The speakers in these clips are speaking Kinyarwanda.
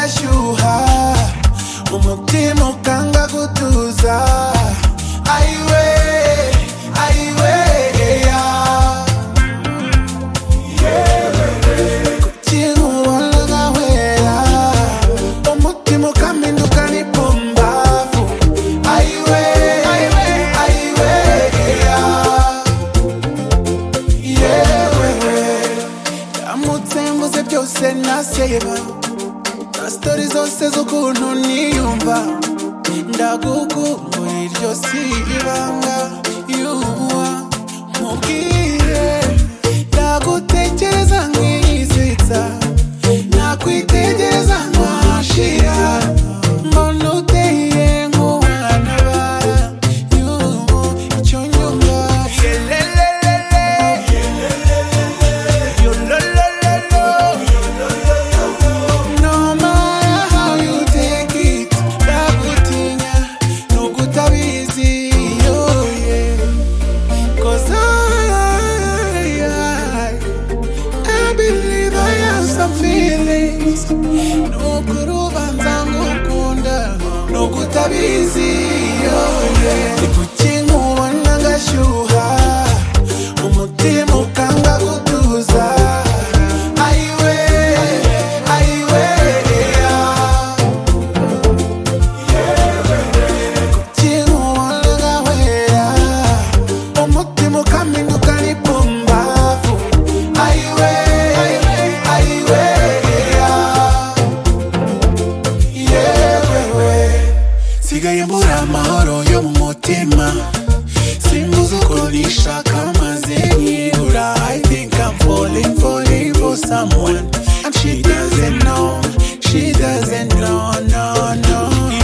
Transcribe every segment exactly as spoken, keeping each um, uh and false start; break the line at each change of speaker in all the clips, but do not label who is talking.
ngashyuha umutima ukanga gutuza ayiwe ayiwe kuki nkubona nkahwera umutima ukampinduka n'ipumbavu ayiwe ayiwe ayiwe yewewe ndamutse mvuze byose naseba na story zose z'ukuntu niyumva ndagukumbuye iryo si ibanga yuwa mubwire ndagutekereza nk'isetsa nakwitegereza nkashira mbona uteye nk'uwantabara yubu icyo nyumva no matter how you take it ndagutinya nubwo utabizi yo yeah cause I, I, I believe I have some feelings nukuri ubanza ngukunda nubwo utabizi yo yeah kuki nkubona ngashyuha umutima ukanga gutuza ayiwe ayiwe kuki nkubona nkahwera umutima ukampinduka n'ipumbavu ayiwe ayiwe yewewe sigaye mbura amahoro yo mu mutima simbuze uko nishaka maze nkibura I think I'm falling falling for someone and she doesn't know she doesn't know no no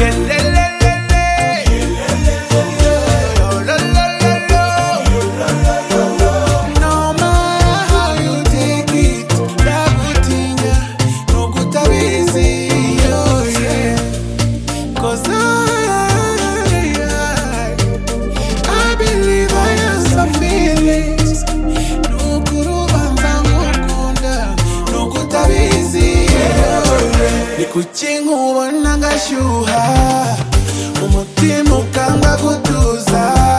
no matter how you take it ndagutinya nubwo utabizi yo yeah cause I, I, I believe I have some feelings nukuri ubanza ngukunda nubwo utabizi ni kuki nkubona ngashyuha umutima ukanga gutuza